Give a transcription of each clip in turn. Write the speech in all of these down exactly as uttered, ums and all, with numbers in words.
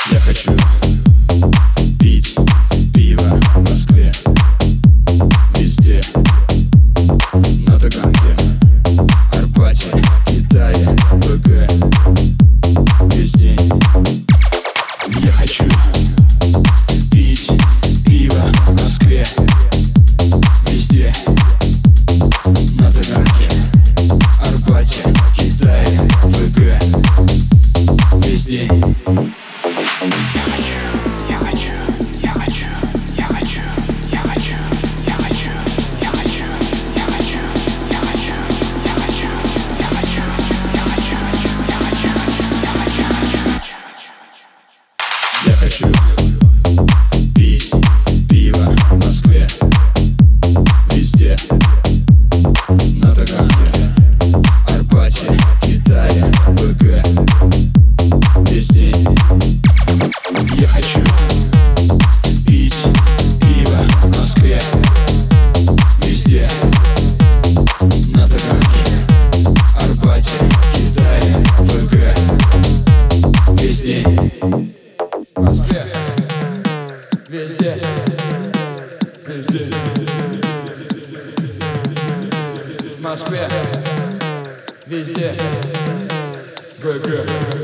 Я хочу пить пиво в Москве, везде, на Таганке, Арбате, Китае, ВГ, весь день. Я хочу пить пиво в Москве, везде, на Таганке, Арбате, Китае, ВГ, весь день. Я хочу, я хочу, я хочу, я хочу, я хочу, я хочу, я хочу, я хочу, я хочу, я хочу, я хочу, я хочу, я хочу, я хочу пить пиво в Москве, везде, на Таганке, Арбате, Китае, ВГ, весь день. Я хочу пить пиво в Москве, везде, на Таганке, Арбате, Китае, ВГ, весь день. В Москве, везде, везде, в Москве, везде, ВГ.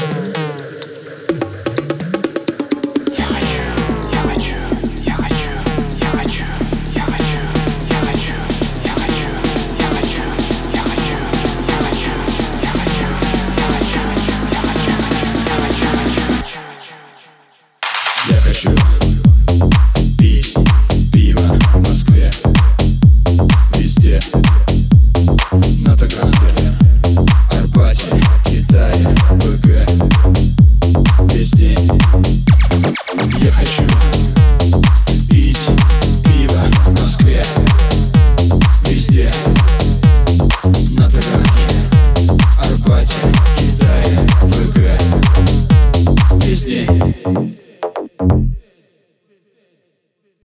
Я хочу пить пиво в Москве, везде, на Таганке, Арбате, Китае, ВГ, весь день. Я хочу